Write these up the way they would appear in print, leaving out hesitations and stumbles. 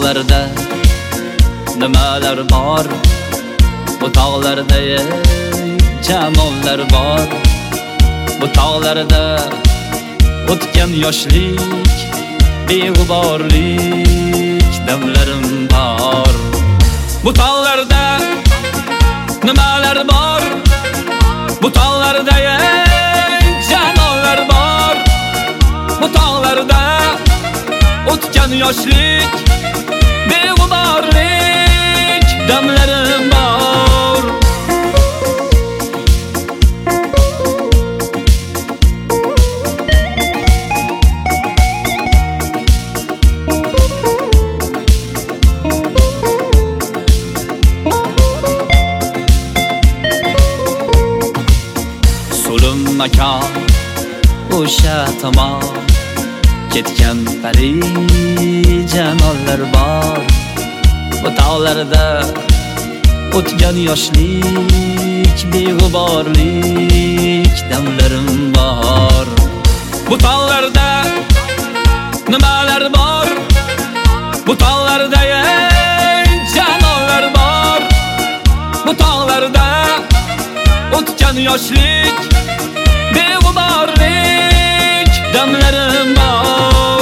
tog'larda nimalar bor, bu tog'larda jamollar bor. Bu tog'larda o'tgan yoshlik, beg'uborlik damlarim bor. Bu tog'larda nimalar bor, bu tog'larda jamollar bor. Bu tog'larda o'tgan yoshlik, beg'uborlik damlarim bor. So'lim makon o'sha tomon ketgan pari jamollar bor. Bu tog'larda o'tgan yoshlik, beg'uborlik damlarim bor. Bu tog'larda nimalar bor, bu tog'larda jamollar bor. Bu tog'larda o'tgan yoshlik, beg'uborlik damlarim bor.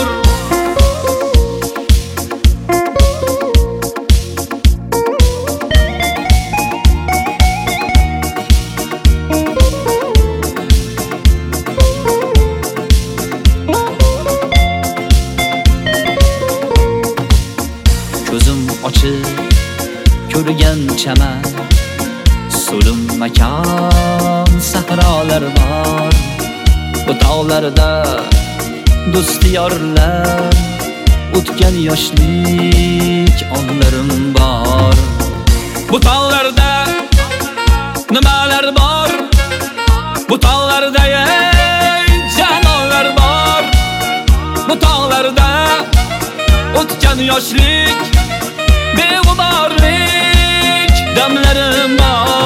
Ko'zim ochib ko'rgan chaman, so'lim makon sahrolar bor. Bu tog'larda do'stiyorlar, o'tgan yoshlik onlarim bor. Bu tog'larda nimalar bor, bu tog'larda jamollar bor. Bu tog'larda o'tgan yoshlik, beg'uborlik damlarim bor.